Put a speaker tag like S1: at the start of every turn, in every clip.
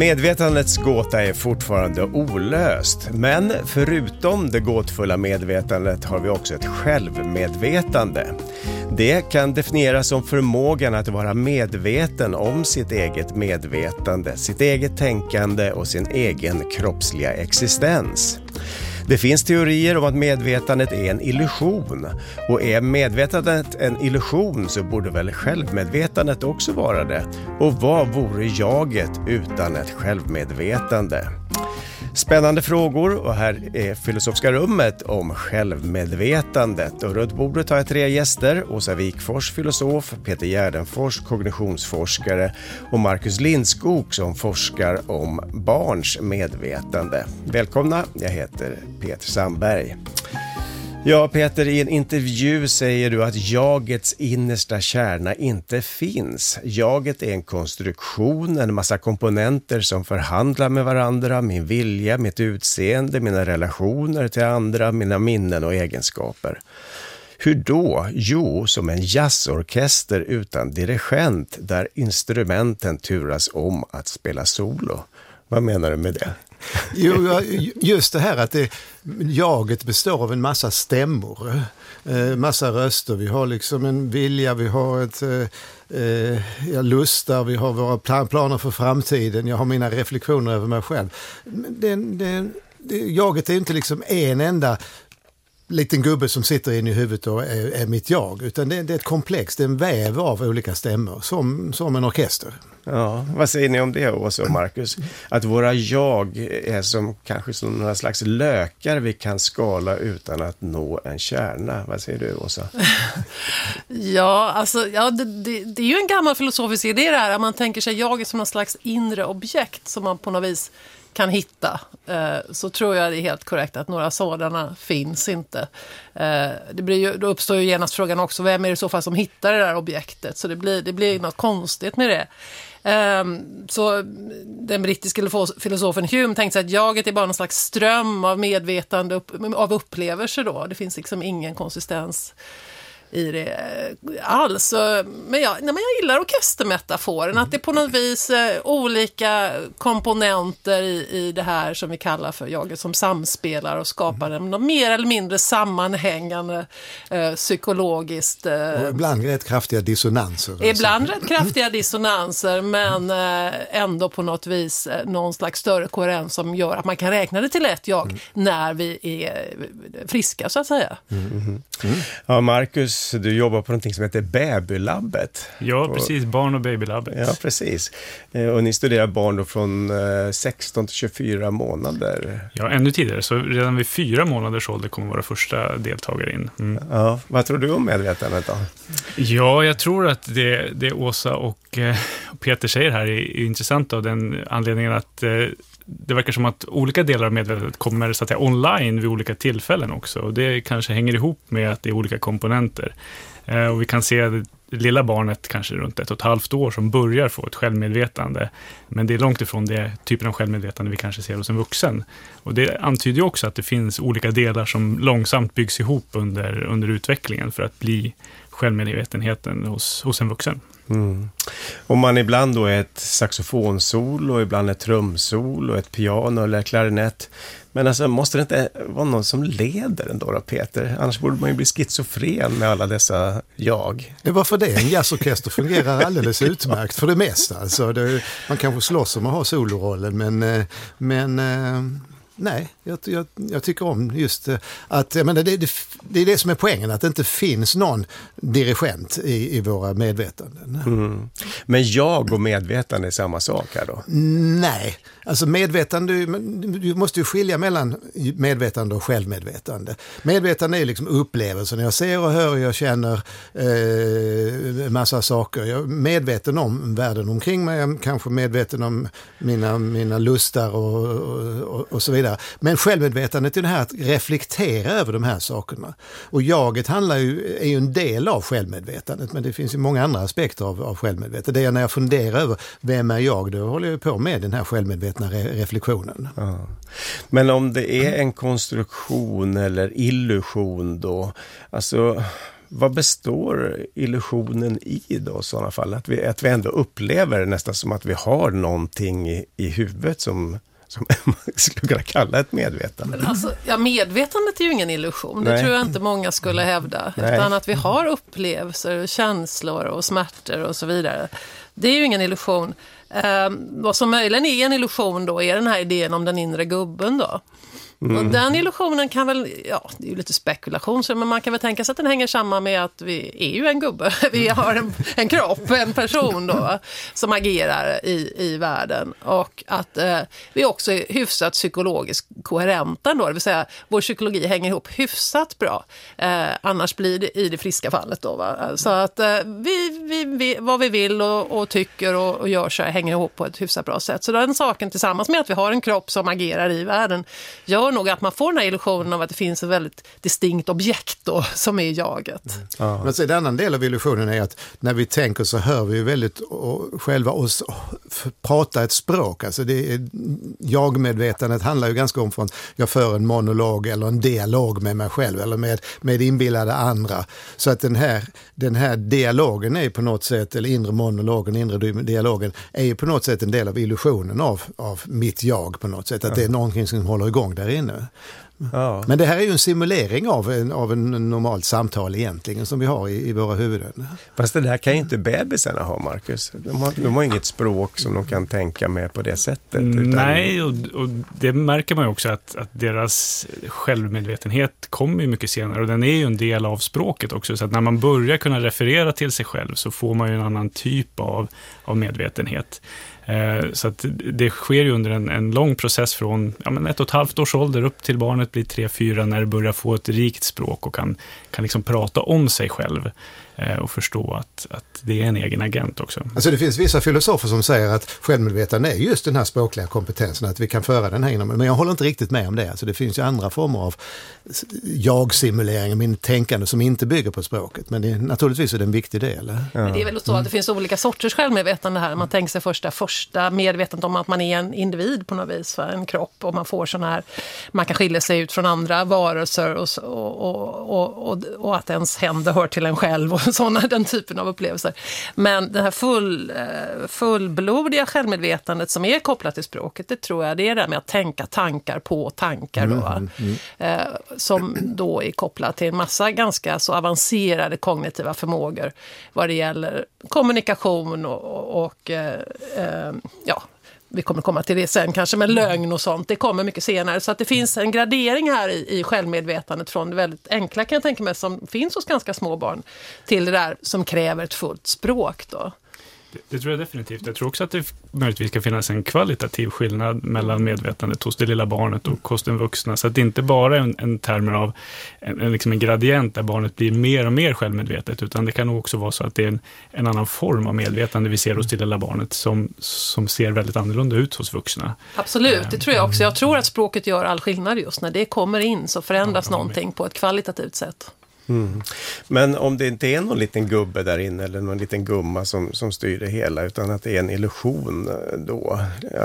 S1: Medvetandets gåta är fortfarande olöst, men förutom det gåtfulla medvetandet har vi också ett självmedvetande. Det kan definieras som förmågan att vara medveten om sitt eget medvetande, sitt eget tänkande och sin egen kroppsliga existens. Det finns teorier om att medvetandet är en illusion, och är medvetandet en illusion så borde väl självmedvetandet också vara det. Och vad vore jaget utan ett självmedvetande? Spännande frågor, och här är Filosofiska rummet om självmedvetandet. Och runt bordet har jag 3 gäster: Åsa Wikfors, filosof, Peter Gärdenfors, kognitionsforskare, och Marcus Lindskog som forskar om barns medvetande. Välkomna, jag heter Peter Sandberg. Ja, Peter, i en intervju säger du att jagets innersta kärna inte finns. Jaget är en konstruktion, en massa komponenter som förhandlar med varandra, min vilja, mitt utseende, mina relationer till andra, mina minnen och egenskaper. Hur då? Jo, som en jazzorkester utan dirigent där instrumenten turas om att spela solo. Vad menar du med det?
S2: Jo, just det här att jaget består av en massa stämmor, massa röster. Vi har liksom en vilja, vi har lustar, vi har våra planer för framtiden, jag har mina reflektioner över mig själv. Jaget är inte liksom en enda liten gubbe som sitter in i huvudet och är mitt jag, utan det är ett komplex, det är en väv av olika stämmor, som en orkester.
S1: Ja, vad säger ni om det, Åsa och Marcus? Att våra jag är som kanske som några slags lökar vi kan skala utan att nå en kärna. Vad säger du, Åsa?
S3: Det är ju en gammal filosofisk idé det här. Man tänker sig jaget som någon slags inre objekt som man på något vis kan hitta, så tror jag det är helt korrekt att några sådana finns inte. Då uppstår ju genast frågan också, vem är det i så fall som hittar det där objektet? Så det blir något konstigt med det. Så den brittiske filosofen Hume tänkte sig att jaget är bara en slags ström av medvetande av upplevelser då. Det finns liksom ingen konsistens i det alls. Men jag gillar orkestermetaforen, att det är på något vis olika komponenter i det här som vi kallar för jaget som samspelar och skapar en mer eller mindre sammanhängande psykologiskt.
S2: Och ibland rätt kraftiga dissonanser. Men ändå på något vis någon slags större koherens som gör att man kan räkna det till ett jag när vi är friska, så att säga.
S1: Ja, Marcus, du jobbar på någonting som heter Babylabbet.
S4: Ja, precis. Barn- och babylabbet.
S1: Ja, precis. Och ni studerar barn då från 16 till 24 månader.
S4: Ja, ännu tidigare. Så redan vid 4 månaders ålder kommer våra första deltagare in. Mm.
S1: Ja, vad tror du om medvetandet då?
S4: Ja, jag tror att det Åsa och Peter säger här är intressant av den anledningen att det verkar som att olika delar av medvetandet kommer så att säga online vid olika tillfällen också. Och det kanske hänger ihop med att det är olika komponenter. Och vi kan se det lilla barnet kanske runt 1,5 år som börjar få ett självmedvetande. Men det är långt ifrån det typen av självmedvetande vi kanske ser hos en vuxen. Och det antyder ju också att det finns olika delar som långsamt byggs ihop under utvecklingen för att bli självmedvetenheten hos en vuxen.
S1: Mm. Om man ibland då är ett saxofonsolo, ibland ett trumsolo, ett piano eller klarinett. Men alltså, måste det inte vara någon som leder ändå då, Peter? Annars borde man ju bli schizofren med alla dessa jag.
S2: Varför det? En jazzorkester fungerar alldeles utmärkt för det mesta. Alltså, man kanske slåss om att ha solorollen, men nej, jag tycker om just att det är det som är poängen, att det inte finns någon dirigent i våra medvetanden.
S1: Mm. Men jag och medvetande är samma sak här då?
S2: Nej, alltså medvetande, du måste ju skilja mellan medvetande och självmedvetande. Medvetande är liksom upplevelsen. Jag ser och hör och jag känner massa saker. Jag är medveten om världen omkring mig, jag är kanske medveten om mina lustar och så vidare. Men självmedvetandet är det här att reflektera över de här sakerna. Och jaget är ju en del av självmedvetandet, men det finns ju många andra aspekter av självmedvetandet. Det är när jag funderar över vem är jag, då håller jag på med den här självmedvetna reflektionen.
S1: Ja. Men om det är en konstruktion eller illusion då, alltså vad består illusionen i då i sådana fall? Att vi ändå upplever nästan som att vi har någonting i huvudet som man skulle kunna kalla ett medvetande.
S3: Alltså, medvetandet är ju ingen illusion. Det tror jag inte många skulle hävda.
S1: Nej.
S3: Utan att vi har upplevelser, känslor och smärtor och så vidare. Det är ju ingen illusion. Vad som möjligen är en illusion då är den här idén om den inre gubben då. Och den illusionen kan väl, det är ju lite spekulation, men man kan väl tänka sig att den hänger samman med att vi är ju en gubbe. Vi har en kropp, en person då, som agerar i världen. Och att vi också är hyfsat psykologiskt koherenta då, det vill säga vår psykologi hänger ihop hyfsat bra. Annars blir det i det friska fallet då. Va? Så att vi vad vi vill och tycker och gör så här hänger ihop på ett hyfsat bra sätt. Så den saken tillsammans med att vi har en kropp som agerar i världen gör nog att man får den här illusionen av att det finns ett väldigt distinkt objekt då, som är jaget.
S2: Men så en annan del av illusionen är att när vi tänker så hör vi ju väldigt själva oss prata ett språk. Alltså jag-medvetandet handlar ju ganska om från jag för en monolog eller en dialog med mig själv eller med inbillade andra. Så att den här dialogen är på något sätt, eller inre monologen, inre dialogen är ju på något sätt en del av illusionen av mitt jag på något sätt. Att det är någonting som håller igång där inne.
S1: Ja.
S2: Men det här är ju en simulering av en normalt samtal egentligen som vi har i våra huvuden.
S1: Fast det där kan ju inte bebisarna ha, Marcus. De har inget språk som de kan tänka med på det sättet.
S4: Nej, och det märker man ju också att deras självmedvetenhet kommer ju mycket senare och den är ju en del av språket också. Så att när man börjar kunna referera till sig själv så får man ju en annan typ av medvetenhet. Så att det sker ju under en lång process från 1,5 års ålder upp till barnet blir 3-4 när det börjar få ett rikt språk och kan liksom prata om sig själv och förstå att det är en egen agent också.
S2: Alltså det finns vissa filosofer som säger att självmedvetande är just den här språkliga kompetensen, att vi kan föra den här inom. Men jag håller inte riktigt med om det. Alltså det finns ju andra former av jag-simulering, min tänkande som inte bygger på språket. Men naturligtvis är det en viktig del. Ja.
S3: Men det är väl så att det finns olika sorters självmedvetande här. Man tänker sig första medvetandet om att man är en individ på något vis, för en kropp, och man får sån här, man kan skilja sig ut från andra varelser och att ens händer hör till en själv och den typen av upplevelser. Men det här fullblodiga självmedvetandet som är kopplat till språket, det tror jag det är det med att tänka tankar på tankar då, som då är kopplat till en massa ganska så avancerade kognitiva förmågor vad det gäller kommunikation och vi kommer komma till det sen kanske, med lögn och sånt. Det kommer mycket senare. Så att det finns en gradering här i självmedvetandet från det väldigt enkla, kan jag tänka mig, som finns hos ganska små barn, till det där som kräver ett fullt språk då.
S4: Det tror jag definitivt. Jag tror också att det möjligtvis ska finnas en kvalitativ skillnad mellan medvetandet hos det lilla barnet och hos den vuxna. Så att det inte bara är en termer av en gradient där barnet blir mer och mer självmedvetet, utan det kan nog också vara så att det är en annan form av medvetande vi ser hos det lilla barnet som ser väldigt annorlunda ut hos vuxna.
S3: Absolut, det tror jag också. Jag tror att språket gör all skillnad just när det kommer in, så förändras någonting på ett kvalitativt sätt.
S1: Men om det inte är någon liten gubbe där inne eller någon liten gumma som styr det hela, utan att det är en illusion då,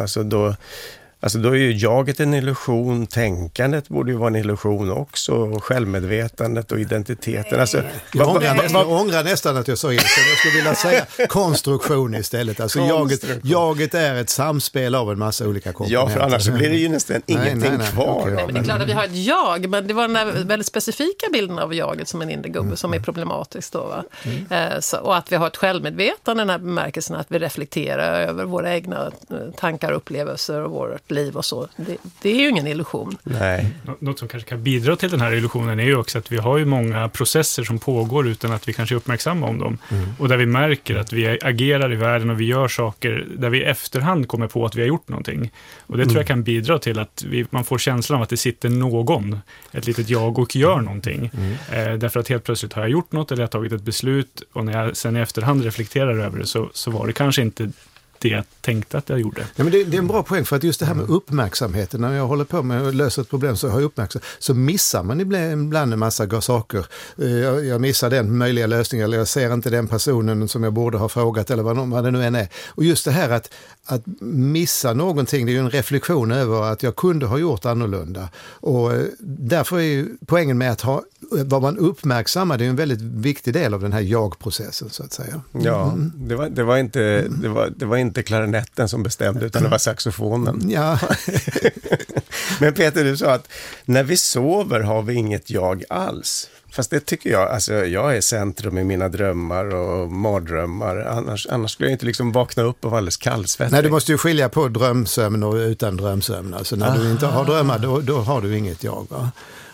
S1: Alltså då är ju jaget en illusion, tänkandet borde ju vara en illusion också, och självmedvetandet och identiteten. Alltså,
S2: jag ångrar nästan att jag sa illusion. Jag skulle vilja säga konstruktion istället. Alltså jaget är ett samspel av en massa olika komponenter.
S1: Ja, för annars så blir det ju nästan ingenting kvar.
S2: Okay.
S3: Nej, men det är klart att vi har ett jag, men det var den här väldigt specifika bilden av jaget som en inre gubbe som är problematisk då. Va? Och att vi har ett självmedvetande, den här bemärkelsen att vi reflekterar över våra egna tankar och upplevelser och vårt liv och så. Det är ju ingen illusion.
S1: Nej.
S4: Något som kanske kan bidra till den här illusionen är ju också att vi har ju många processer som pågår utan att vi kanske är uppmärksamma om dem. Och där vi märker att vi agerar i världen och vi gör saker där vi i efterhand kommer på att vi har gjort någonting. Och det tror jag kan bidra till att man får känslan av att det sitter någon, ett litet jag, och gör någonting. Därför att helt plötsligt har jag gjort något eller jag har tagit ett beslut, och när jag sen i efterhand reflekterar över det så var det kanske inte det jag tänkte att jag gjorde.
S2: Ja, men det är en bra poäng, för att just det här med uppmärksamheten, när jag håller på med att lösa ett problem så har jag uppmärksamhet, så missar man ibland en massa saker. Jag missar den möjliga lösningen, eller jag ser inte den personen som jag borde ha frågat, eller vad det nu än är. Och just det här att missa någonting. Det är ju en reflektion över att jag kunde ha gjort annorlunda. Och därför är ju poängen med att vad man uppmärksammar, det är en väldigt viktig del av den här jag-processen så att säga.
S1: Ja, det var inte klarinetten som bestämde utan det var saxofonen.
S2: Ja.
S1: Men Peter, du sa att när vi sover har vi inget jag alls. Fast det tycker jag, alltså jag är centrum i mina drömmar och mardrömmar. Annars skulle jag inte liksom vakna upp och vara alldeles kallsvettig.
S2: Nej, du måste ju skilja på drömsömn och utan drömsömn. Alltså när du inte har drömmar, då har du inget jag, va?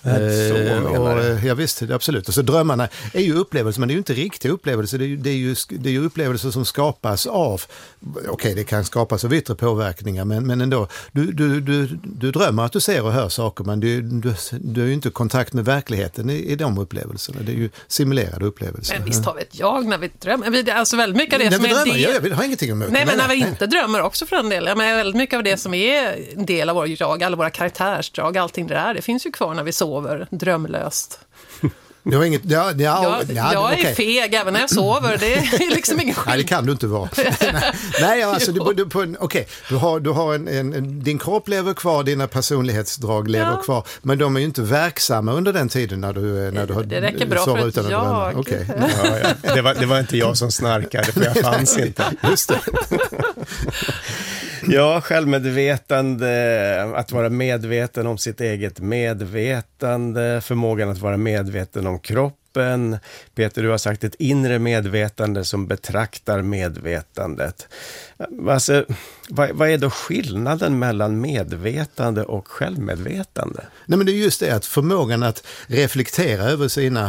S2: Ja visst, absolut. Och så drömmarna är ju upplevelser, men det är ju inte riktiga upplevelser. Det är ju upplevelser som skapas av, det kan skapas av yttre påverkningar, men ändå, du drömmer att du ser och hör saker, men du är ju inte i kontakt med verkligheten i de upplevelserna. Det är ju simulerade upplevelser.
S3: Men visst har vi ett jag när vi drömmer. Alltså väldigt mycket av det som är en del...
S2: Jag har ingenting emot.
S3: Nej, men när vi inte drömmer också för en del. Men väldigt mycket av det som är en del av vår jag, alla våra karaktärsdrag, allting det där, det finns ju kvar när vi sover drömlöst.
S2: Det var inget,
S3: jag är feg även när jag sover. Det är liksom ingen skillnad.
S2: Nej, det kan du inte vara. Nej, alltså du har din kropp lever kvar, dina personlighetsdrag lever kvar, men de är ju inte verksamma under den tiden när du har
S3: det räcker bra för att jag.
S2: Okay.
S1: Det var inte jag som snarkade, för jag fanns inte.
S2: Just det.
S1: Ja, självmedvetande, att vara medveten om sitt eget medvetande, förmågan att vara medveten om kroppen. Peter, du har sagt ett inre medvetande som betraktar medvetandet. Alltså, vad är då skillnaden mellan medvetande och självmedvetande?
S2: Nej, men det är just det att förmågan att reflektera över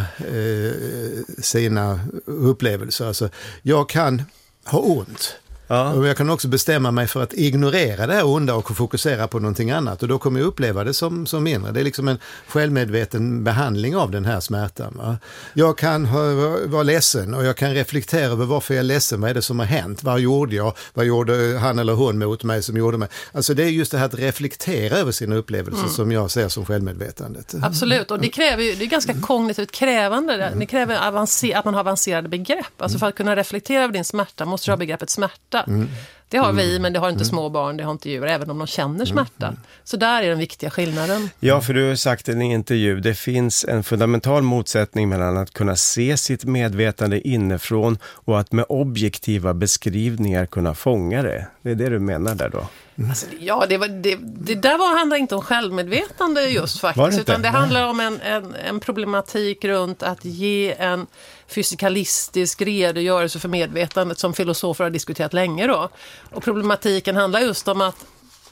S2: sina upplevelser. Alltså, jag kan ha ont. Ja. Och jag kan också bestämma mig för att ignorera det här onda och fokusera på någonting annat. Och då kommer jag uppleva det som mindre. Det är liksom en självmedveten behandling av den här smärtan. Va? Jag kan vara ledsen och jag kan reflektera över varför jag är ledsen. Vad är det som har hänt? Vad gjorde jag? Vad gjorde han eller hon mot mig som gjorde mig? Alltså det är just det här att reflektera över sina upplevelser som jag ser som självmedvetandet.
S3: Absolut, och det är ganska kognitivt krävande. Det kräver att man har avancerade begrepp. Alltså för att kunna reflektera över din smärta måste du ha begreppet smärta. Det har vi, men det har inte små barn, det har inte djur, även om de känner smärta. Så där är den viktiga skillnaden.
S1: Ja, för du har sagt i en intervju, det finns en fundamental motsättning mellan att kunna se sitt medvetande inifrån och att med objektiva beskrivningar kunna fånga det. Det är det du menar där då?
S3: Alltså, ja, det där handlar inte om självmedvetande just faktiskt, utan det handlar om en problematik runt att ge en fysikalistisk redogörelse för medvetandet som filosofer har diskuterat länge då. Och problematiken handlar just om att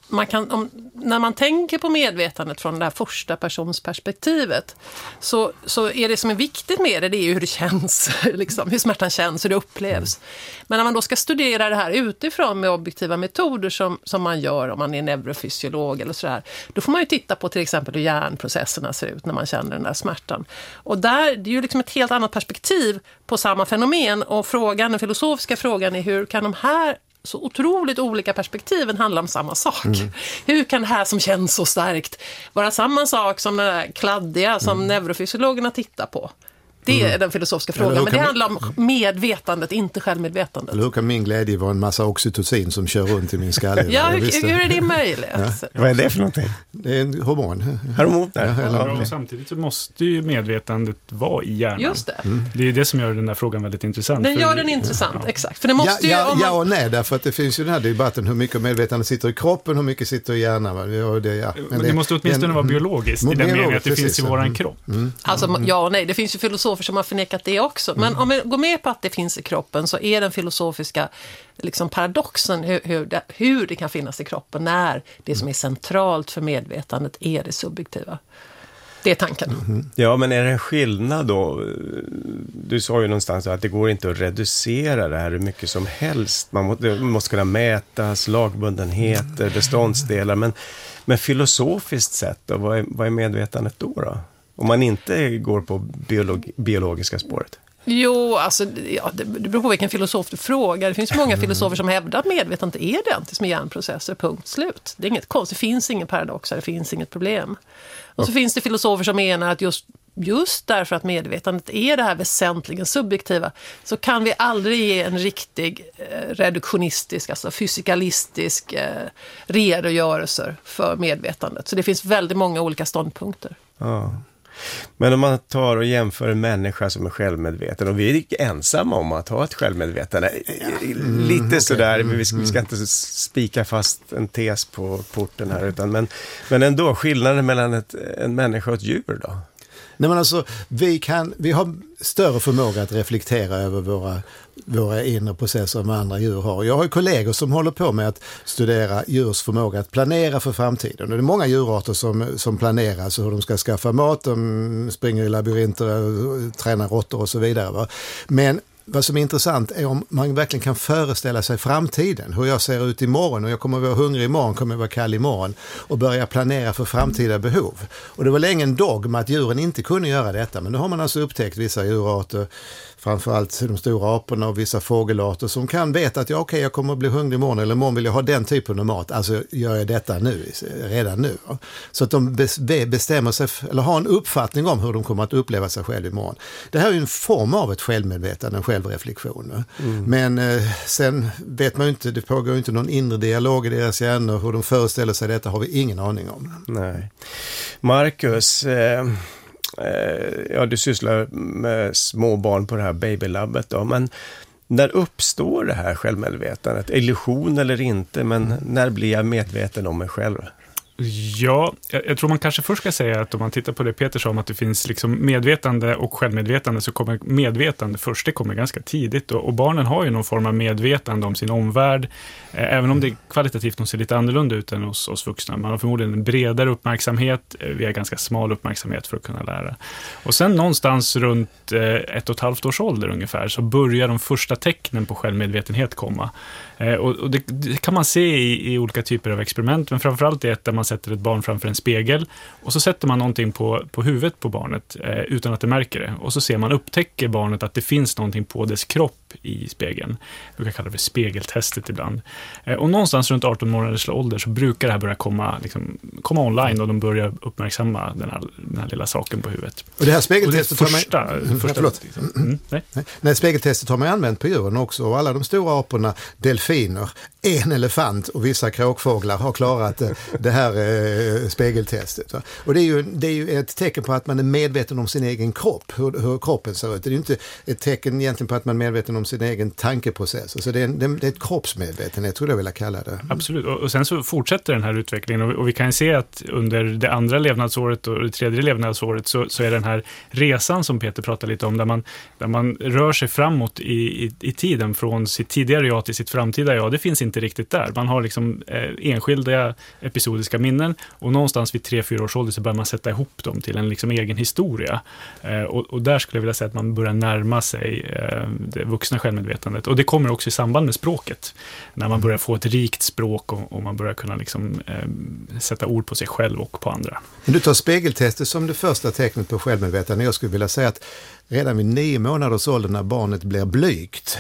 S3: när man tänker på medvetandet från det här första personsperspektivet så är det som är viktigt med det är ju hur det känns, liksom, hur smärtan känns, hur det upplevs. Men när man då ska studera det här utifrån med objektiva metoder som man gör om man är neurofysiolog eller sådär, då får man ju titta på till exempel hur hjärnprocesserna ser ut när man känner den där smärtan. Och där, det är ju liksom ett helt annat perspektiv på samma fenomen, och den filosofiska frågan är hur kan de här så otroligt olika perspektiven handlar om samma sak. Hur kan det här som känns så starkt vara samma sak som det där kladdiga som neurofysiologerna tittar på? Det är den filosofiska frågan, men det handlar om medvetandet, inte självmedvetandet.
S2: Eller hur kan min glädje vara en massa oxytocin som kör runt i min skalle?
S3: Ja, hur är det möjligt?
S1: Ja. Vad är det för någonting?
S2: Det är en hormon.
S4: Och samtidigt så måste ju medvetandet vara i hjärnan.
S3: Just det.
S4: Det är det som gör den här frågan väldigt intressant.
S3: Den gör den intressant, exakt. För det måste
S2: ja och nej, därför att det finns ju den här debatten hur mycket medvetande sitter i kroppen, hur mycket sitter i hjärnan.
S4: Men det måste åtminstone vara biologiskt, i den meningen att det finns i våran kropp.
S3: Alltså ja och nej, det finns ju filosofer som har förnekat det också. Men om vi går med på att det finns i kroppen så är den filosofiska liksom paradoxen hur det kan finnas i kroppen när det som är centralt för medvetandet är det subjektiva. Det är tanken.
S1: Ja, men är det en skillnad då? Du sa ju någonstans att det går inte att reducera det här hur mycket som helst. Det måste kunna mätas, lagbundenheter, beståndsdelar. Men filosofiskt sett då, vad är medvetandet då? Om man inte går på biologiska spåret.
S3: Jo, alltså det beror på vilken filosof du frågar. Det finns många filosofer som hävdar att medvetandet är identiskt med hjärnprocesser, punkt slut. Det är inget konstigt, det finns ingen paradox, det finns inget problem. Och så finns det filosofer som menar att just just därför att medvetandet är det här väsentligen subjektiva, så kan vi aldrig ge en riktig reduktionistisk, alltså fysikalistisk redogörelse för medvetandet. Så det finns väldigt många olika ståndpunkter.
S1: Ja. Men om man tar och jämför en människa som är självmedveten, och vi är ensamma om att ha ett självmedvetande, lite sådär, vi ska inte spika fast en tes på porten här, utan, men ändå skillnaden mellan en människa och ett djur då?
S2: Nej, men alltså, vi har större förmåga att reflektera över våra inre processer än andra djur har. Jag har ju kollegor som håller på med att studera djurs förmåga att planera för framtiden. Och det är många djurarter som planerar så hur de ska skaffa mat, de springer i labyrinter, tränar råttor och så vidare. Va? Men vad som är intressant är om man verkligen kan föreställa sig framtiden. Hur jag ser ut imorgon, och jag kommer att vara hungrig imorgon, kommer att vara kall imorgon, och börja planera för framtida behov. Och det var länge en dogm att djuren inte kunde göra detta, men nu har man alltså upptäckt vissa djurarter, framförallt de stora aporna och vissa fågelarter, som kan veta att jag kommer att bli hungrig imorgon, eller imorgon vill jag ha den typen av mat, alltså gör jag detta redan nu. Så att de bestämmer sig, eller har en uppfattning om hur de kommer att uppleva sig själv imorgon. Det här är ju en form av ett självmedvetande, en självreflektion. Men sen vet man ju inte, det pågår ju inte någon inre dialog i deras hjärnor, hur de föreställer sig detta har vi ingen aning om.
S1: Nej. Marcus, du sysslar med små barn på det här babylabbet då, men när uppstår det här självmedvetandet? Illusion eller inte, men när blir jag medveten om mig själv?
S4: Ja, jag tror man kanske först ska säga att om man tittar på det Peter sa om att det finns liksom medvetande och självmedvetande, så kommer medvetande först, det kommer ganska tidigt, och barnen har ju någon form av medvetande om sin omvärld, även om det kvalitativt nog ser lite annorlunda ut än hos oss vuxna. Man har förmodligen en bredare uppmärksamhet, vi har ganska smal uppmärksamhet för att kunna lära. Och sen någonstans runt 1,5 års ålder ungefär så börjar de första tecknen på självmedvetenhet komma. Och det kan man se i olika typer av experiment, men framförallt är där man sätter ett barn framför en spegel och så sätter man någonting på huvudet på barnet utan att det märker det. Och så ser man, upptäcker barnet att det finns någonting på dess kropp i spegeln. Vi kan kalla det för spegeltestet ibland. Och någonstans runt 18 månaders ålder så brukar det här börja komma online, och de börjar uppmärksamma den här lilla saken på huvudet.
S2: Och det här spegeltestet spegeltestet har man använt på djuren också, och alla de stora aporna, delfiner, en elefant och vissa kråkfåglar har klarat det här spegeltestet. Va? Och det är ju ett tecken på att man är medveten om sin egen kropp, hur kroppen ser ut. Det är ju inte ett tecken egentligen på att man är medveten om sin egen tankeprocess. Alltså det är ett kroppsmedvetenhet, tror jag vill kalla det.
S4: Absolut, och sen så fortsätter den här utvecklingen, och vi kan se att under det andra levnadsåret och det tredje levnadsåret så är den här resan som Peter pratade lite om, där man rör sig framåt i tiden från sitt tidigare jag till sitt framtida jag. Det finns inte riktigt där. Man har liksom enskilda episodiska minnen, och någonstans vid 3-4 års ålder så börjar man sätta ihop dem till en liksom egen historia. Och där skulle jag vilja säga att man börjar närma sig det vuxna självmedvetandet. Och det kommer också i samband med språket. När man börjar få ett rikt språk och man börjar kunna liksom, sätta ord på sig själv och på andra.
S2: Men du tar spegeltestet som det första tecknet på självmedvetande. Jag skulle vilja säga att redan vid 9 månaders ålder, när barnet blir blygt,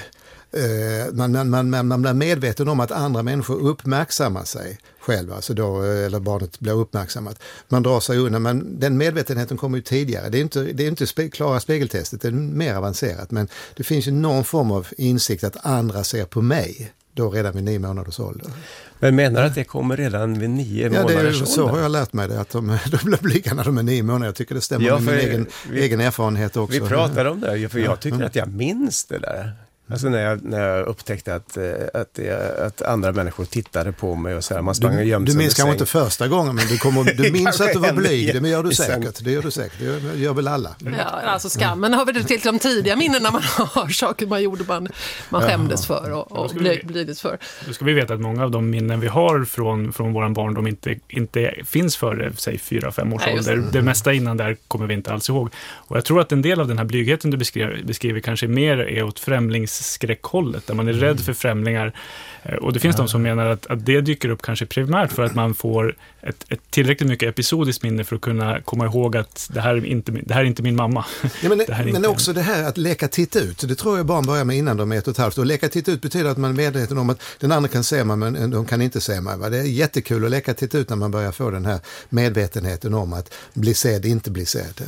S2: man blir medveten om att andra människor uppmärksammar sig själva, alltså då, eller barnet blir uppmärksammat. Man drar sig undan, men den medvetenheten kommer ju tidigare. Det är inte klara spegeltestet, det är mer avancerat, men det finns ju någon form av insikt att andra ser på mig då redan vid 9 månaders ålder.
S1: Men menar att det kommer redan vid 9 månaders ålder?
S2: Så har jag lärt mig det, att de blir blyga när de är 9 månader. Jag tycker det stämmer med min egen erfarenhet också.
S1: Vi pratar om det, för jag tycker att jag minns det där. Alltså när jag upptäckte att andra människor tittade på mig och så här, man sprang och gömde sig.
S2: Du minns kanske inte första gången, men du minns att du var blyg. Det gör du säkert. Det gör väl alla.
S3: Ja, alltså skammen har väl till de tidiga minnen när man har saker man gjorde man skämdes för och blivit för.
S4: Då ska vi veta att många av de minnen vi har från våran barndom inte finns före, säg 4-5 års ålder. Det mesta innan där kommer vi inte alls ihåg. Och jag tror att en del av den här blygheten du beskriver kanske mer är åt främlingsskräckhållet, där man är rädd för främlingar. Och det finns de som menar att det dyker upp kanske primärt för att man får ett tillräckligt mycket episodiskt minne för att kunna komma ihåg att det här är inte min mamma.
S2: Ja, men också det här att leka titta ut. Det tror jag barn börjar med innan de är 1,5. Och leka titta ut betyder att man är medveten om att den andra kan se mig, men de kan inte se mig. Va? Det är jättekul att leka titta ut när man börjar få den här medvetenheten om att bli sedd, inte bli sedd.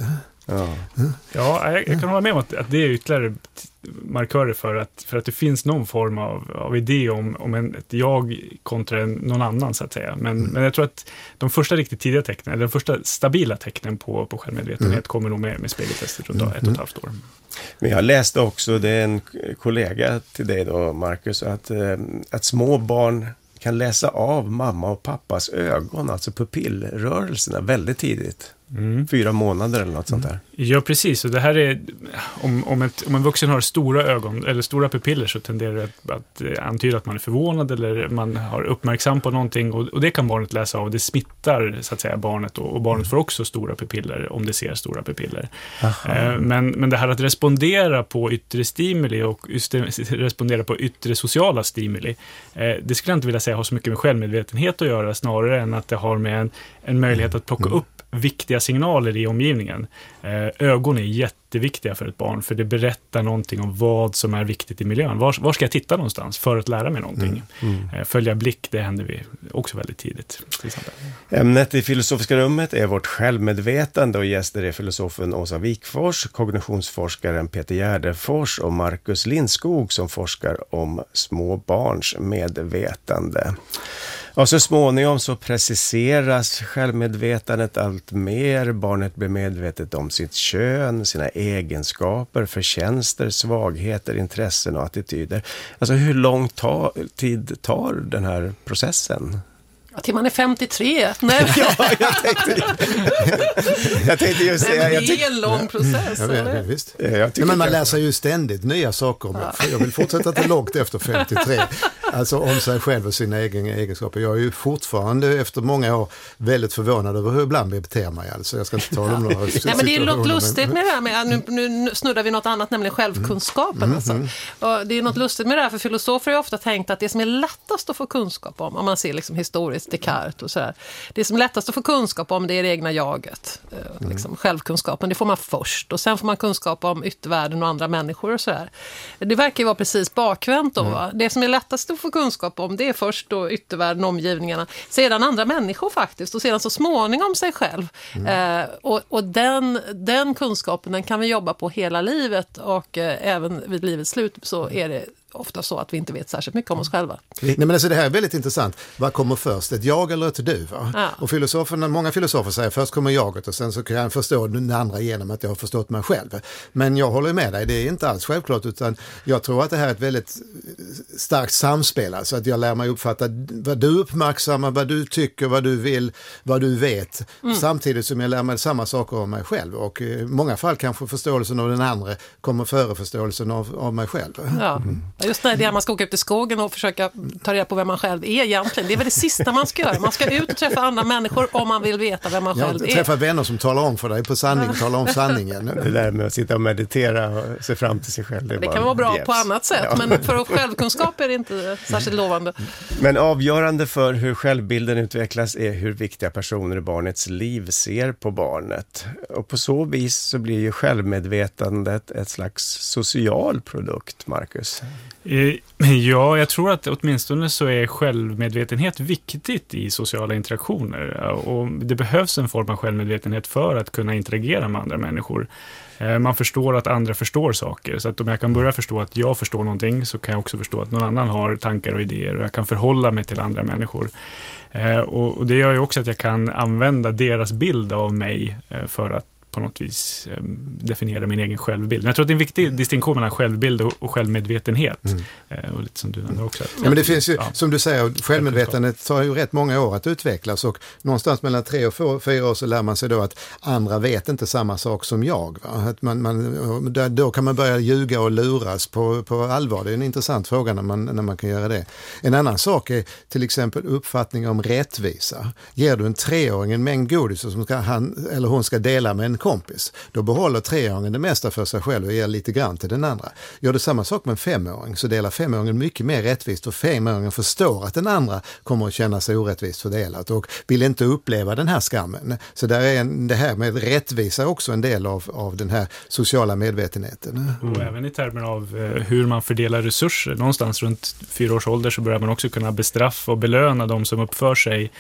S4: Ja, jag kan hålla med om att det är ytterligare markörer för att det finns någon form av idé om ett jag kontra någon annan, så att säga. Men jag tror att de första riktigt tidiga tecknen, eller de första stabila tecknen på självmedvetenhet kommer nog med spegeltestet runt 1,5 år.
S1: Men jag läste också, det är en kollega till dig då, Marcus, att små barn kan läsa av mamma och pappas ögon, alltså pupillrörelserna, väldigt tidigt. 4 månader eller något sånt där.
S4: Ja, precis. Och det här är, om en vuxen har stora ögon eller stora pupiller, så tenderar det att antyda att man är förvånad eller man har uppmärksam på någonting, och det kan barnet läsa av. Det smittar, så att säga, barnet, och barnet får också stora pupiller om det ser stora pupiller. Men det här att respondera på yttre stimuli och respondera på yttre sociala stimuli, det skulle jag inte vilja säga har så mycket med självmedvetenhet att göra, snarare än att det har med en möjlighet att plocka upp viktiga signaler i omgivningen. Ögon är jätteviktiga för ett barn, för det berättar någonting om vad som är viktigt i miljön. Var ska jag titta någonstans för att lära mig någonting? Följa blick, det händer vi också väldigt tidigt, till exempel.
S1: Ämnet i Filosofiska rummet är vårt självmedvetande, och gäster är filosofen Åsa Wikfors, kognitionsforskaren Peter Gärdefors och Marcus Lindskog som forskar om små barns medvetande. Och så småningom så preciseras självmedvetandet allt mer. Barnet blir medvetet om sitt kön, sina egenskaper, förtjänster, svagheter, intressen och attityder. Alltså hur lång tid tar den här processen?
S3: Ja, till man är 53. Nej.
S1: Ja, jag tänkte just det.
S3: Det är en lång process.
S2: Visst. Men man läser ju ständigt nya saker. Jag vill fortsätta till långt efter 53. Alltså om sig själv och sina egna egenskaper. Jag är ju fortfarande efter många år väldigt förvånad över hur ibland vi beter mig. Alltså jag ska inte tala om några
S3: Nej, men det är något lustigt med det här med, nu snurrar vi något annat, nämligen självkunskapen. Och det är något lustigt med det här, för filosofer har ofta tänkt att det som är lättast att få kunskap om man ser liksom historiskt Descartes och sådär. Det som är lättast att få kunskap om, det är det egna jaget. Liksom självkunskapen, det får man först. Och sen får man kunskap om yttervärlden och andra människor och sådär. Det verkar ju vara precis bakvänt då, va? Det som är lättast att få kunskap om, det är först då yttervärlden, omgivningarna. Sedan andra människor faktiskt. Och sedan så småningom sig själv. Och den kunskapen, den kan vi jobba på hela livet. Och även vid livets slut så är det ofta så att vi inte vet särskilt mycket om oss själva.
S2: Nej, men alltså det här är väldigt intressant. Vad kommer först? Ett jag eller ett du? Va?
S3: Ja.
S2: Och många filosofer säger först kommer jaget och sen så kan jag förstå den andra genom att jag har förstått mig själv. Men jag håller med dig, det är inte alls självklart, utan jag tror att det här är ett väldigt starkt samspel. Alltså att jag lär mig uppfatta vad du uppmärksammar, vad du tycker, vad du vill, vad du vet. Samtidigt som jag lär mig samma saker om mig själv. Och i många fall kanske förståelsen av den andra kommer före förståelsen av mig själv.
S3: Ja. Just det, man ska åka ut i skogen och försöka ta reda på vem man själv är egentligen. Det är väl det sista man ska göra. Man ska ut och träffa andra människor om man vill veta vem man själv är.
S2: Träffa vänner som talar om för dig på talar om sanningen.
S1: Det där med att sitta och meditera och se fram till sig själv.
S3: Det kan vara bra på annat sätt, men för självkunskap är det inte särskilt lovande.
S1: Men avgörande för hur självbilden utvecklas är hur viktiga personer i barnets liv ser på barnet. Och på så vis så blir ju självmedvetandet ett slags social produkt, Marcus.
S4: Ja, jag tror att åtminstone så är självmedvetenhet viktigt i sociala interaktioner, och det behövs en form av självmedvetenhet för att kunna interagera med andra människor. Man förstår att andra förstår saker, så att om jag kan börja förstå att jag förstår någonting, så kan jag också förstå att någon annan har tankar och idéer, och jag kan förhålla mig till andra människor. Och det gör ju också att jag kan använda deras bild av mig för att på något vis definiera min egen självbild. Men jag tror att det är en viktig distinktion mellan självbild och självmedvetenhet. Och lite som du nämnde också.
S2: Ja, men det finns ju, som du säger, självmedvetandet tar ju rätt många år att utvecklas, och någonstans mellan 3 och 4 år så lär man sig då att andra vet inte samma sak som jag. Va? Att då kan man börja ljuga och luras på allvar. Det är en intressant fråga när man kan göra det. En annan sak är till exempel uppfattning om rättvisa. Ger du en 3-åring en mängd godis som han eller hon ska dela med en kompis, då behåller 3-åringen det mesta för sig själv och ger lite grann till den andra. Gör det samma sak med en 5-åring, så delar 5-åringen mycket mer rättvist, och 5-åringen förstår att den andra kommer att känna sig orättvist fördelat och vill inte uppleva den här skammen. Så där är det här med rättvisa också en del av den här sociala medvetenheten.
S4: Och även i termer av hur man fördelar resurser. Någonstans runt 4 års ålder så börjar man också kunna bestraffa och belöna de som uppför sig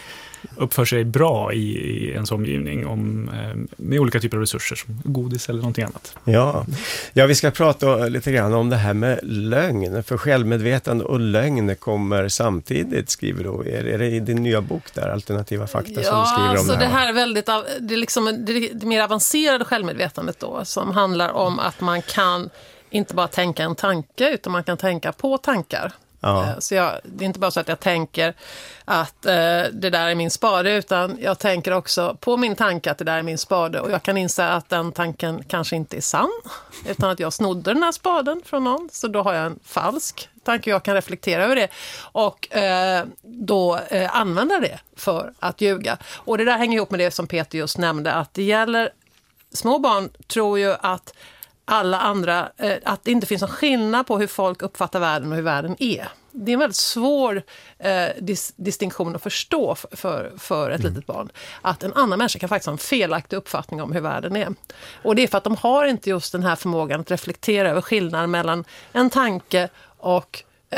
S4: uppför sig bra i ens omgivning med olika typer av resurser som godis eller någonting annat.
S1: Ja, vi ska prata lite grann om det här med lögn. För självmedvetande och lögn kommer samtidigt, skriver du. Är det i din nya bok där, Alternativa fakta, som du skriver om det här?
S3: Det här är väldigt, det är liksom det mer avancerade självmedvetandet då, som handlar om att man kan inte bara tänka en tanke, utan man kan tänka på tankar. Ja. Så det är inte bara så att jag tänker att det där är min spade, utan jag tänker också på min tanke att det där är min spade, och jag kan inse att den tanken kanske inte är sann, utan att jag snodde den här spaden från någon, så då har jag en falsk tanke, jag kan reflektera över det och då använda det för att ljuga. Och det där hänger ihop med det som Peter just nämnde, att det gäller små barn tror ju att alla andra, att det inte finns någon skillnad på hur folk uppfattar världen och hur världen är. Det är en väldigt svår distinktion att förstå för ett litet barn. Att en annan människa kan faktiskt ha en felaktig uppfattning om hur världen är. Och det är för att de har inte just den här förmågan att reflektera över skillnaden mellan en tanke och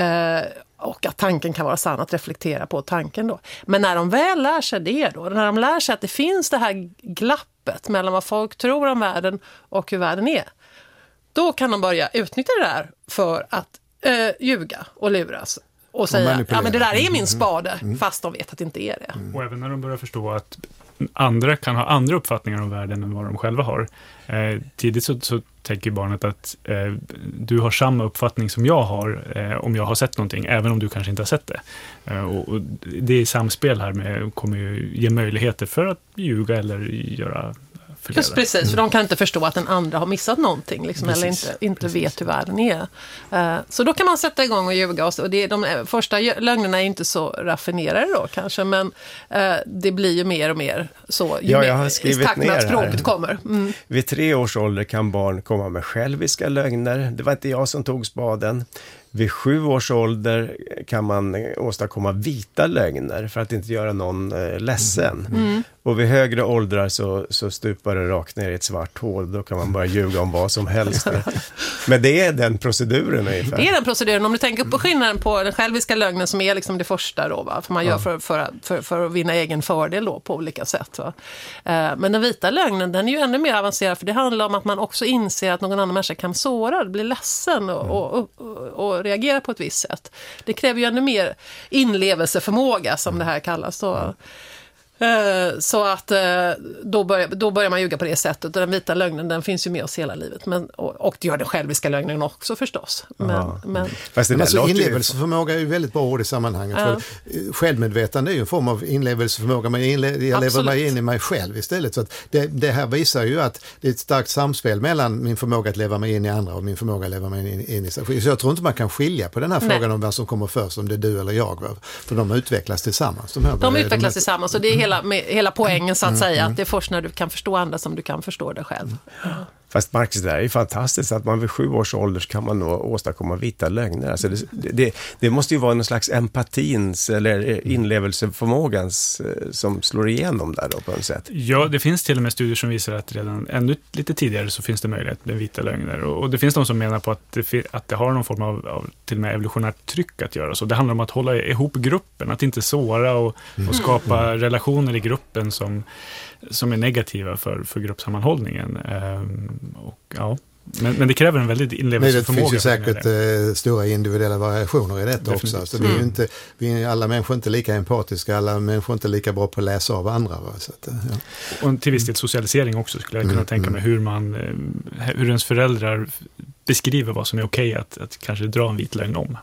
S3: att tanken kan vara sann, att reflektera på tanken då. Men när de väl lär sig det då, när de lär sig att det finns det här glappet mellan vad folk tror om världen och hur världen är, då kan de börja utnyttja det där för att ljuga och luras och säga, ja men det där är min spade, fast de vet att det inte är det.
S4: Och även när de börjar förstå att andra kan ha andra uppfattningar om världen än vad de själva har. Tidigt så tänker barnet att du har samma uppfattning som jag har om jag har sett någonting, även om du kanske inte har sett det. Och det är samspel här kommer ju ge möjligheter för att ljuga eller göra förleda.
S3: Just precis, för de kan inte förstå att den andra har missat någonting liksom, eller inte vet hur världen är. Så då kan man sätta igång och ljuga, och de första lögnerna är inte så raffinerade då kanske, men det blir ju mer och mer så
S1: jag har skrivit ner
S3: att språket
S1: här.
S3: Kommer.
S1: Vid 3 års ålder kan barn komma med själviska lögner. Det var inte jag som tog spaden. Vid 7 års ålder kan man åstadkomma vita lögner för att inte göra någon ledsen. Och vid högre åldrar så stupar det rakt ner i ett svart hål. Då kan man bara ljuga om vad som helst. Men det är den proceduren ungefär.
S3: Det är den proceduren. Om du tänker på skillnaden på den själviska lögnen som är liksom det första då, va? För man gör för att vinna egen fördel då på olika sätt. Va? Men den vita lögnen, den är ju ännu mer avancerad, för det handlar om att man också inser att någon annan människa kan såra, bli ledsen och reagera på ett visst sätt. Det kräver ju ännu mer inlevelseförmåga, som det här kallas då. Så att då börjar man ljuga på det sättet, och den vita lögnen, den finns ju med oss hela livet, och det gör den själviska lögnen också förstås. Men
S2: alltså, inlevelseförmåga är ju väldigt bra ord i sammanhanget. För självmedvetande är ju en form av inlevelseförmåga, men jag lever mig in i mig själv istället. Så att det här visar ju att det är ett starkt samspel mellan min förmåga att leva mig in i andra och min förmåga att leva mig in i sig själv. Så jag tror inte man kan skilja på den här frågan om vem som kommer först, om det är du eller jag. För de utvecklas tillsammans. De
S3: utvecklas tillsammans, och det är hela poängen så att säga, att det är först när du kan förstå andra som du kan förstå dig själv.
S1: Fast Marcus, det är ju fantastiskt att man vid 7 års ålder kan man nog åstadkomma vita lögner. Alltså det måste ju vara någon slags empatins eller inlevelseförmågans som slår igenom där då på något sätt.
S4: Ja, det finns till och med studier som visar att redan ännu lite tidigare så finns det möjlighet med vita lögner. Och det finns de som menar på att det har någon form av till och med evolutionärt tryck att göra. Så det handlar om att hålla ihop gruppen, att inte såra och skapa relationer i gruppen som är negativa för gruppsammanhållningen. Men det kräver en väldigt inlevelseförmåga.
S2: Det finns ju säkert stora individuella variationer i detta. Definitivt. Också. Så alla människor är inte lika empatiska, alla människor är inte lika bra på att läsa av andra. Va? Så att,
S4: Och till viss del socialisering också, skulle jag kunna tänka mig, hur ens föräldrar beskriver vad som är okej att kanske dra en vit lögn om.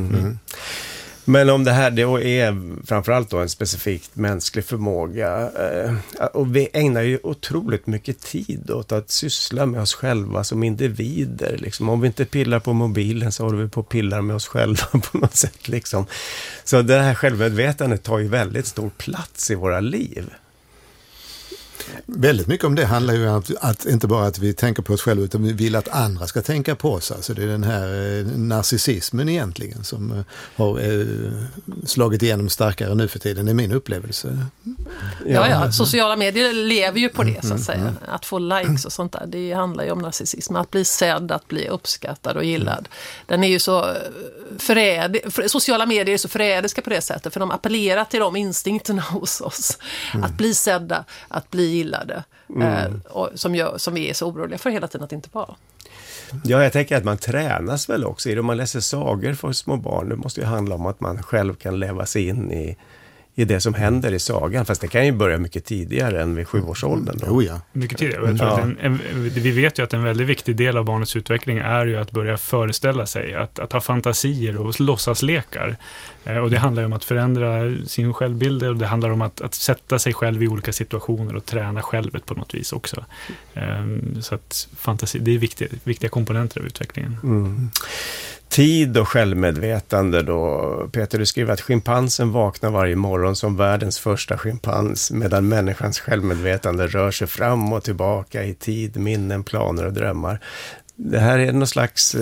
S1: Men om det här då är framförallt då en specifikt mänsklig förmåga, och vi ägnar ju otroligt mycket tid åt att syssla med oss själva som individer. Liksom. Om vi inte pillar på mobilen så håller vi på att pilla med oss själva på något sätt. Liksom. Så det här självmedvetandet tar ju väldigt stor plats i våra liv.
S2: Väldigt mycket om det handlar ju om att inte bara att vi tänker på oss själva utan vi vill att andra ska tänka på oss. Alltså det är den här narcissismen egentligen som har slagit igenom starkare nu för tiden. Det är min upplevelse.
S3: Ja, sociala medier lever ju på det så att säga. Att få likes och sånt där, det handlar ju om narcissism. Att bli sedd, att bli uppskattad och gillad. Den är ju så sociala medier är så förrädiska på det sättet, för de appellerar till de instinkterna hos oss. Att bli sedda, att bli gillade. Och som vi är så oroliga för hela tiden att inte vara.
S1: Ja, jag tänker att man tränas väl också i det. Om man läser sagor för små barn, det måste ju handla om att man själv kan leva sig in i det som händer i sagan. Fast det kan ju börja mycket tidigare än vid 7-årsåldern.
S2: Oh ja.
S4: Mycket tidigare. Jag tror att vi vet ju att en väldigt viktig del av barnets utveckling är ju att börja föreställa sig, att ha fantasier och låtsaslekar. Och det handlar ju om att förändra sin självbild, och det handlar om att sätta sig själv i olika situationer och träna självet på något vis också. Så att fantasi, det är viktiga komponenter av utvecklingen.
S1: Tid och självmedvetande då. Peter, du skriver att schimpansen vaknar varje morgon som världens första schimpans, medan människans självmedvetande rör sig fram och tillbaka i tid, minnen, planer och drömmar. Det här är någon slags...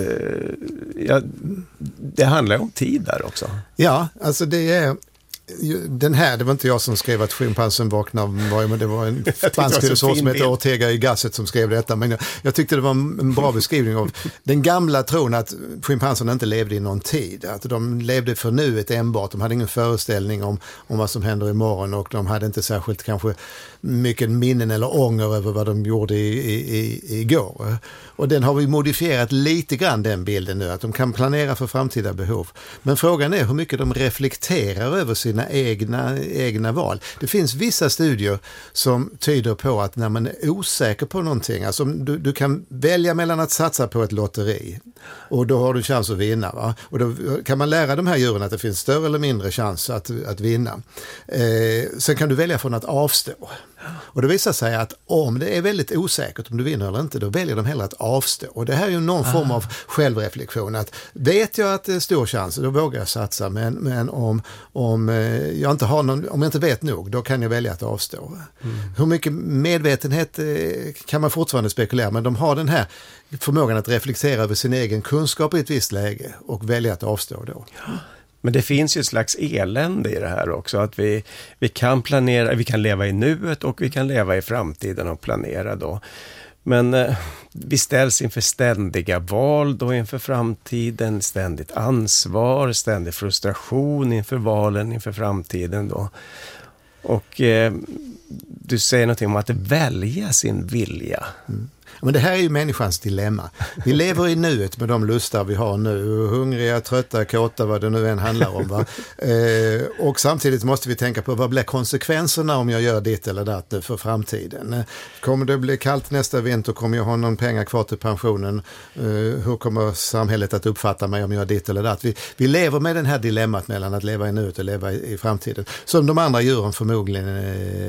S1: det handlar om tid där också.
S2: Ja, alltså det är... Den här, det var inte jag som skrev att schimpansen vaknar, men det var en spansk filosof som heter Ortega y Gasset som skrev detta. Men jag tyckte det var en bra beskrivning av den gamla tron att schimpanserna inte levde i någon tid. Att de levde för nuet enbart. De hade ingen föreställning om vad som händer imorgon, och de hade inte särskilt kanske mycket minnen eller ånger över vad de gjorde igår. Och den har vi modifierat lite grann, den bilden nu, att de kan planera för framtida behov. Men frågan är hur mycket de reflekterar över sina egna val. Det finns vissa studier som tyder på att när man är osäker på någonting, alltså du kan välja mellan att satsa på ett lotteri och då har du chans att vinna. Va? Och då kan man lära de här djuren att det finns större eller mindre chans att vinna. Sen kan du välja från att avstå. Och det visar sig att om det är väldigt osäkert om du vinner eller inte, då väljer de hellre att avstå. Och det här är ju någon form av självreflektion. Att vet jag att det är stor chans, då vågar jag satsa. Men om jag inte har någon, om jag inte vet nog, då kan jag välja att avstå. Hur mycket medvetenhet kan man fortfarande spekulera, men de har den här förmågan att reflektera över sin egen kunskap i ett visst läge och välja att avstå då.
S1: Men det finns ju ett slags elände i det här också, att vi kan planera, vi kan leva i nuet och vi kan leva i framtiden och planera då. Men vi ställs inför ständiga val då inför framtiden, ständigt ansvar, ständig frustration inför valen inför framtiden då. Och du säger någonting om att välja sin vilja.
S2: Men det här är ju människans dilemma. Vi lever i nuet med de lustar vi har nu. Hungriga, trötta, kåta, vad det nu än handlar om. Va? Och samtidigt måste vi tänka på vad blir konsekvenserna om jag gör ditt eller datt nu för framtiden. Kommer det bli kallt nästa vinter? Kommer jag ha någon pengar kvar till pensionen? Hur kommer samhället att uppfatta mig om jag gör ditt eller datt? Vi lever med den här dilemmat mellan att leva i nuet och leva i framtiden. Som de andra djuren förmodligen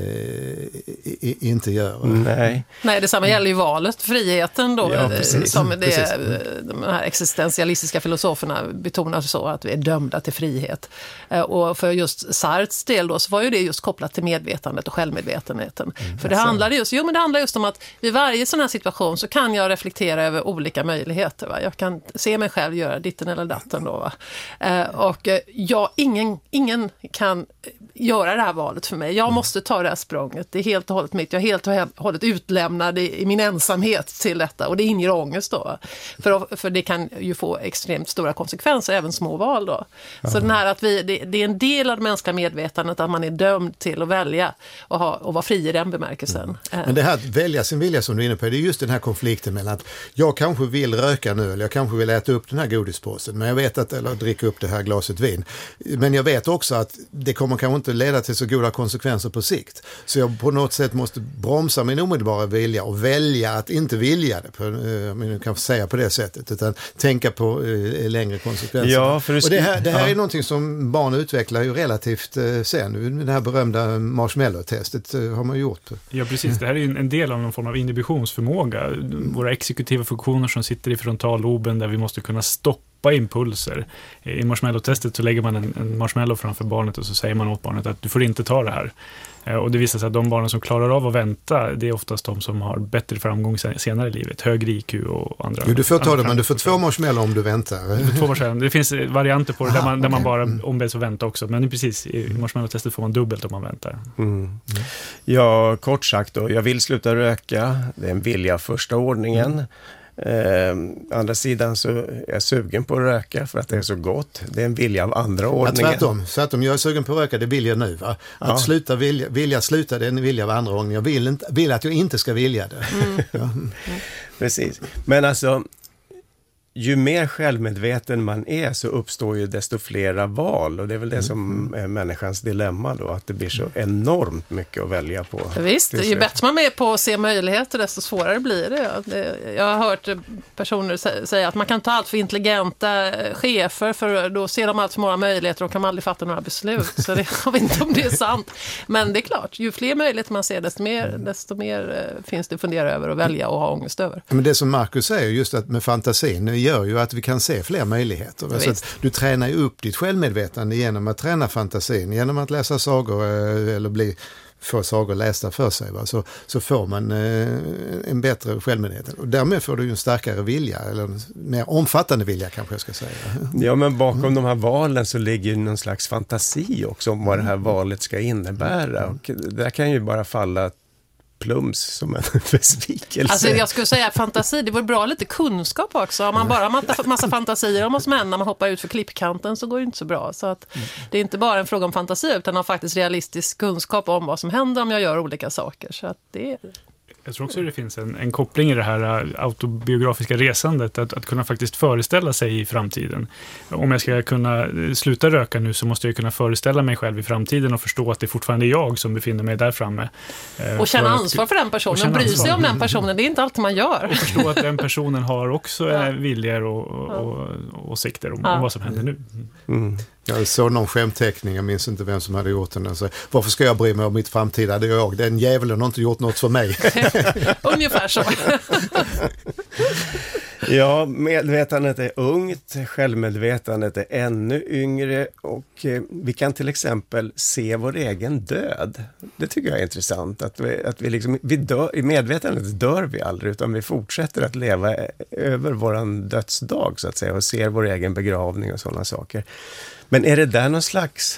S2: inte gör.
S3: Nej, detsamma gäller ju valet. Friheten då,
S1: ja,
S3: som de här existentialistiska filosoferna betonar så, att vi är dömda till frihet. Och för just Sartres del då, så var ju det just kopplat till medvetandet och självmedvetenheten. För det handlar just om att vid varje sån här situation så kan jag reflektera över olika möjligheter. Va? Jag kan se mig själv göra ditten eller datten då. Va? Och ingen kan göra det här valet för mig. Jag måste ta det här språnget. Det är helt och hållet mitt. Jag är helt och hållet utlämnad i min ensamhet till detta. Och det inger ångest då. För det kan ju få extremt stora konsekvenser, även små val då. Så den här att det är en del av det mänskliga medvetandet att man är dömd till att välja och vara fri i den bemärkelsen.
S2: Men det här att välja sin vilja som du är inne på, det är just den här konflikten mellan att jag kanske vill röka nu, eller jag kanske vill äta upp den här godispåsen, men jag vet eller dricka upp det här glaset vin. Men jag vet också att det kommer kanske inte leda till så goda konsekvenser på sikt. Så jag på något sätt måste bromsa min omedelbara vilja och välja att inte vilja det, om man kan säga på det sättet, utan tänka på längre konsekvenser.
S1: Ja,
S2: och det här är någonting som barn utvecklar ju relativt sen. Det här berömda marshmallow-testet har man gjort.
S4: Ja, precis. Det här är ju en del av någon form av inhibitionsförmåga. Våra exekutiva funktioner som sitter i frontalloben, där vi måste kunna stoppa stoppa impulser. I marshmallow-testet så lägger man en marshmallow framför barnet och så säger man åt barnet att du får inte ta det här. Och det visar sig att de barnen som klarar av att vänta, det är oftast de som har bättre framgång senare i livet. Högre IQ och andra.
S2: Jo, du får ta det, men du får 2 marshmallow om du väntar.
S4: Du får 2 marshmallow. Det finns varianter på det där man bara ombeds att vänta också. Men precis, i marshmallow-testet får man dubbelt om man väntar.
S1: Ja, kort sagt då, jag vill sluta röka. Det är en vilja första ordningen. Andra sidan så är jag sugen på att röka för att det är så gott. Det är en vilja av andra ordningen.
S2: Ja, tvärtom. Jag är sugen på att röka, det vill jag nu. Va? Att sluta vilja sluta, det är en vilja av andra ordningen. Jag vill att jag inte ska vilja det.
S1: Precis. Men alltså, ju mer självmedveten man är så uppstår ju desto flera val. Och det är väl det som är människans dilemma då, att det blir så enormt mycket att välja på.
S3: Visst, ju bättre man är på att se möjligheter desto svårare blir det. Jag har hört personer säga att man kan ta allt för intelligenta chefer för då ser de allt för många möjligheter och kan aldrig fatta några beslut. Så jag vet inte om det är sant. Men det är klart, ju fler möjligheter man ser desto mer finns det att fundera över och välja och ha ångest över.
S2: Men det som Marcus säger just att med fantasin gör ju att vi kan se fler möjligheter. Alltså att du tränar ju upp ditt självmedvetande genom att träna fantasin, genom att läsa sagor eller få sagor lästa för sig. Va? Så får man en bättre självmedvetande. Och därmed får du ju en starkare vilja, eller en mer omfattande vilja kanske jag ska säga.
S1: Ja, men bakom de här valen så ligger ju någon slags fantasi också om vad det här valet ska innebära. Och det där kan ju bara falla plums som en besvikelse.
S3: Alltså jag skulle säga fantasi, det vore bra lite kunskap också. Om man bara har massa fantasier om oss män när man hoppar ut för klippkanten så går det inte så bra. Så att det är inte bara en fråga om fantasi utan har faktiskt realistisk kunskap om vad som händer om jag gör olika saker. Så att det
S4: Jag tror också att det finns en koppling i det här autobiografiska resandet, att kunna faktiskt föreställa sig i framtiden. Om jag ska kunna sluta röka nu så måste jag kunna föreställa mig själv i framtiden och förstå att det är fortfarande jag som befinner mig där framme.
S3: Och känna ansvar för den personen, bry sig om den personen, det är inte alltid man gör.
S4: Och förstå att den personen har också viljor och åsikter om vad som händer nu.
S2: Jag såg någon skämtteckning, jag minns inte vem som hade gjort den. Alltså, varför ska jag bry mig om mitt framtida? Det är jag. Den jäveln har inte gjort något för mig.
S3: Ungefär så.
S1: Ja, medvetandet är ungt, självmedvetandet är ännu yngre och vi kan till exempel se vår egen död. Det tycker jag är intressant, att vi liksom, i medvetandet dör vi aldrig utan vi fortsätter att leva över våran dödsdag så att säga och ser vår egen begravning och sådana saker. Men är det där någon slags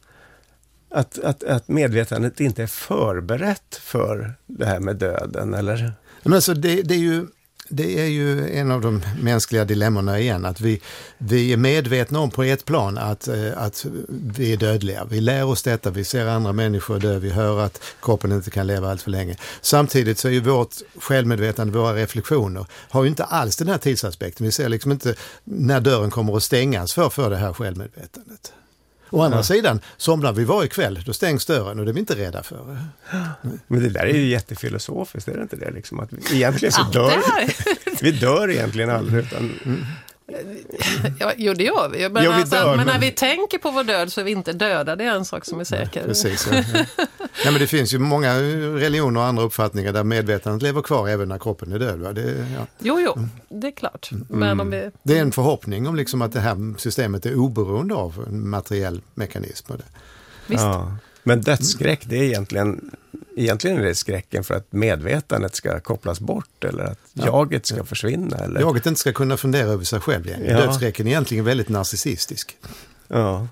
S1: att medvetandet inte är förberett för det här med döden, eller?
S2: Men alltså det är ju en av de mänskliga dilemmorna igen, att vi är medvetna om på ett plan att vi är dödliga. Vi lär oss detta, vi ser andra människor dö, vi hör att kroppen inte kan leva allt för länge. Samtidigt så är ju vårt självmedvetande, våra reflektioner, har ju inte alls den här tidsaspekten. Vi ser liksom inte när dörren kommer att stängas för det här självmedvetandet. Å andra sidan, somnar vi varje kväll, då stängs dörren och det är vi inte rädda för.
S1: Men det där är ju jättefilosofiskt, är det inte det? Liksom, att egentligen så dör vi dör egentligen aldrig utan...
S3: Jo, det gör vi. Men när vi tänker på vår död så är vi inte döda. Det är en sak som är säker.
S2: Ja, precis. Ja. Nej, men det finns ju många religioner och andra uppfattningar där medvetandet lever kvar även när kroppen är död. Va?
S3: Jo, det är klart. Men om vi...
S2: Det är en förhoppning om liksom att det här systemet är oberoende av en materiell mekanism.
S3: Visst.
S1: Ja. Men dödsskräck, det är egentligen är det skräcken för att medvetandet ska kopplas bort eller att jaget ska försvinna. Eller?
S2: Jaget inte ska kunna fundera över sig själv igen. Ja. Dödsskräcken är egentligen väldigt narcissistisk.
S1: Ja.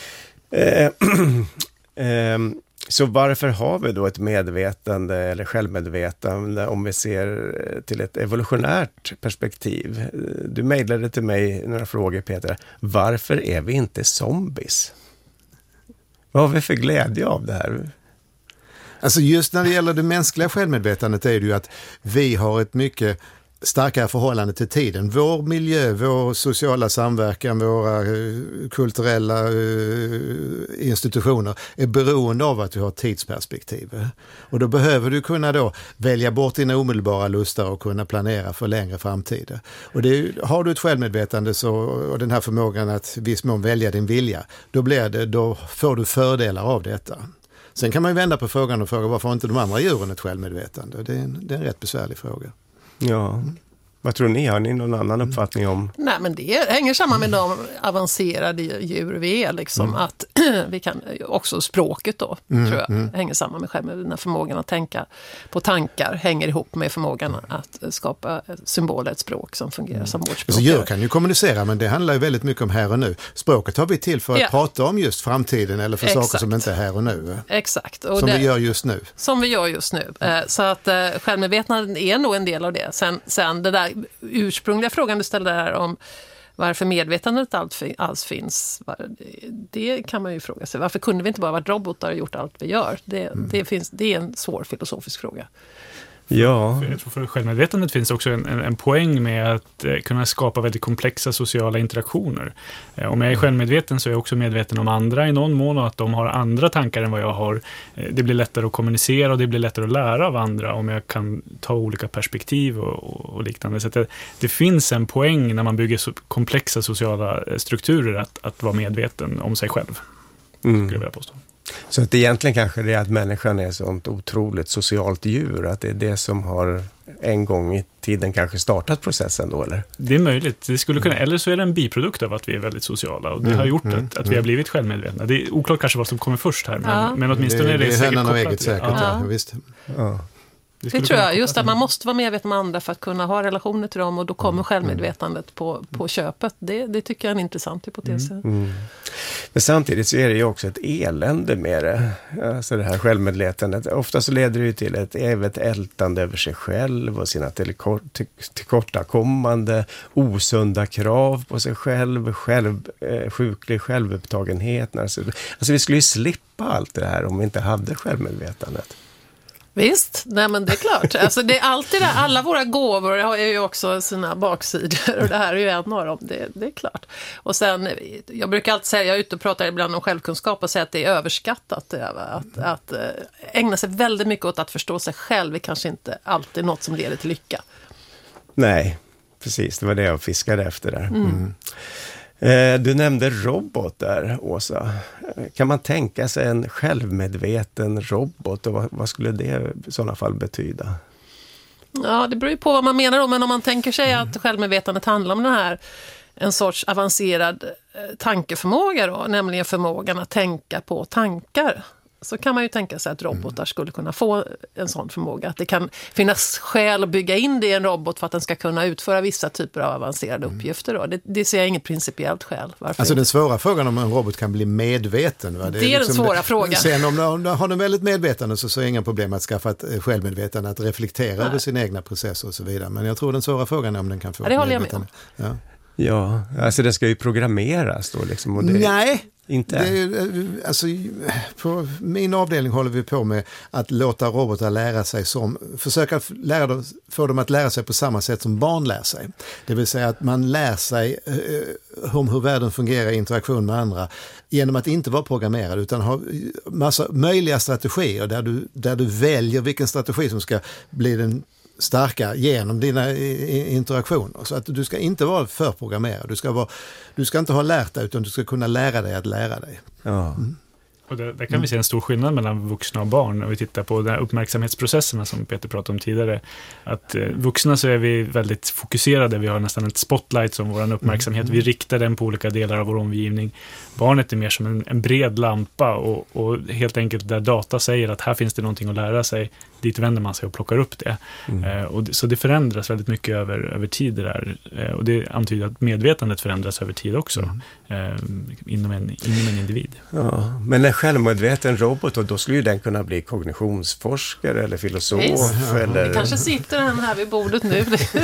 S1: Så varför har vi då ett medvetande eller självmedvetande om vi ser till ett evolutionärt perspektiv? Du mejlade till mig några frågor, Peter. Varför är vi inte zombies? Vad har vi för glädje av det här?
S2: Alltså just när det gäller det mänskliga självmedvetandet är det ju att vi har ett mycket starkare förhållande till tiden. Vår miljö, vår sociala samverkan, våra kulturella institutioner är beroende av att vi har tidsperspektiv. Och då behöver du kunna då välja bort dina omedelbara lustar och kunna planera för längre framtid. Och har du ett självmedvetande och den här förmågan att viss mån välja din vilja, då får du fördelar av detta. Sen kan man ju vända på frågan och fråga varför inte de andra djuren ett självmedvetande. Det är en rätt besvärlig fråga.
S1: Ja, Vad tror ni? Har ni någon annan uppfattning om?
S3: Nej, men det hänger samman med de avancerade djur vi är. Liksom, att vi kan, också språket då, tror jag, hänger samman med själva förmågan att tänka på tankar, hänger ihop med förmågan att skapa symboler, ett språk som fungerar som vårt språk.
S2: Så djur kan ju kommunicera, men det handlar ju väldigt mycket om här och nu. Språket har vi till för att prata om just framtiden eller för saker som inte är här och nu.
S3: Exakt. Och
S2: som vi gör just nu.
S3: Som vi gör just nu. Så att självmedvetandet är nog en del av det. Sen det där ursprungliga frågan du ställde där om varför medvetandet alls finns, det kan man ju fråga sig. Varför kunde vi inte bara varit robotar och gjort allt vi gör? Det är en svår filosofisk fråga.
S1: Ja.
S4: Jag tror för självmedvetandet finns också en poäng med att kunna skapa väldigt komplexa sociala interaktioner. Om jag är självmedveten så är jag också medveten om andra i någon mån och att de har andra tankar än vad jag har. Det blir lättare att kommunicera och det blir lättare att lära av andra om jag kan ta olika perspektiv och liknande. Så att det finns en poäng när man bygger så komplexa sociala strukturer att vara medveten om sig själv. Skulle jag vilja påstå.
S1: Så att egentligen kanske det är att människan är ett sånt otroligt socialt djur, att det är det som har en gång i tiden kanske startat processen då, eller?
S4: Det är möjligt. Det skulle kunna, eller så är det en biprodukt av att vi är väldigt sociala och det har gjort att vi har blivit självmedvetna. Det är oklart kanske vad som kommer först här, men åtminstone är det säkert
S2: hönan och
S4: kopplat
S2: ägget säkert.
S3: Ja.
S2: Visst.
S1: Ja.
S3: Det tror jag, just att man måste vara medveten om andra för att kunna ha relationer till dem och då kommer självmedvetandet på köpet. Det tycker jag är en intressant hypotes.
S1: Men samtidigt så är det ju också ett elände med det. Alltså det här självmedvetandet. Ofta så leder det ju till ett evigt ältande över sig själv och sina tillkortakommande, osunda krav på sig själv, sjuklig självupptagenhet. Alltså vi skulle ju slippa allt det här om vi inte hade självmedvetandet.
S3: Visst, nej men det är klart. Alltså det är alltid det, alla våra gåvor har ju också sina baksidor och det här är ju en av dem, det är klart. Och sen, jag brukar alltid säga, jag är ute och pratar ibland om självkunskap och säger att det är överskattat. Att ägna sig väldigt mycket åt att förstå sig själv är kanske inte alltid något som leder till lycka.
S1: Nej, precis, det var det jag fiskade efter där. Du nämnde robot där, Åsa. Kan man tänka sig en självmedveten robot och vad skulle det i sådana fall betyda?
S3: Ja, det beror ju på vad man menar då, men om man tänker sig att självmedvetandet handlar om den här en sorts avancerad tankeförmåga då, nämligen förmågan att tänka på tankar. Så kan man ju tänka sig att robotar skulle kunna få en sån förmåga. Att det kan finnas skäl att bygga in det i en robot för att den ska kunna utföra vissa typer av avancerade uppgifter. Då. Det ser jag inget principiellt skäl. Varför
S2: alltså
S3: inte?
S2: den svåra frågan om en robot kan bli medveten. Va?
S3: Det är liksom den svåra frågan.
S2: Sen om har den väldigt medvetande så är inga problem att skaffa ett självmedvetande, att reflektera över sina egna processer och så vidare. Men jag tror den svåra frågan är om den kan få
S3: det håller jag med om.
S1: Ja, alltså det ska ju programmeras då liksom. Och det...
S2: Nej!
S1: Inte.
S2: Alltså, på min avdelning håller vi på med att låta robotar lära sig försöka få dem att lära sig på samma sätt som barn lär sig. Det vill säga att man lär sig om hur världen fungerar i interaktion med andra genom att inte vara programmerad utan ha massa möjliga strategier där du väljer vilken strategi som ska bli den starka genom dina interaktioner. Så att du ska inte vara förprogrammerad. Du ska inte ha lärt dig utan du ska kunna lära dig att lära dig.
S1: Ja.
S4: Och där kan vi se en stor skillnad mellan vuxna och barn när vi tittar på de här uppmärksamhetsprocesserna som Peter pratade om tidigare. Att vuxna så är vi väldigt fokuserade, vi har nästan ett spotlight som vår uppmärksamhet, vi riktar den på olika delar av vår omgivning. Barnet är mer som en bred lampa och helt enkelt där data säger att här finns det någonting att lära sig, dit vänder man sig och plockar upp det. Så det förändras väldigt mycket över tid där. Och det antyder att medvetandet förändras över tid också inom en individ.
S1: Ja, men en självmedveten robot, och då skulle ju den kunna bli kognitionsforskare eller filosof. Eller...
S3: Det kanske sitter den här vid bordet nu.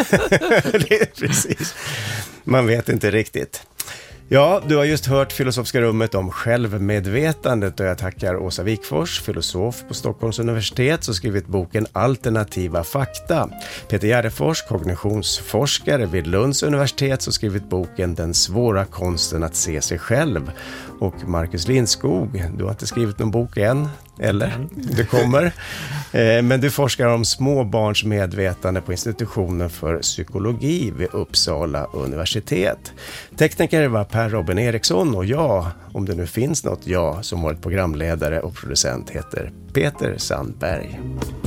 S1: Det är precis. Man vet inte riktigt. Ja, du har just hört Filosofiska rummet om självmedvetandet och jag tackar Åsa Wikfors, filosof på Stockholms universitet, som skrivit boken Alternativa fakta. Peter Gärdefors, kognitionsforskare vid Lunds universitet, som skrivit boken Den svåra konsten att se sig själv. Och Marcus Lindskog, du har inte skrivit någon bok än, eller? Du kommer. Men du forskar om små barns medvetande på institutionen för psykologi vid Uppsala universitet. Tekniker var Per Robin Eriksson och jag, om det nu finns något jag, som varit programledare och producent, heter Peter Sandberg.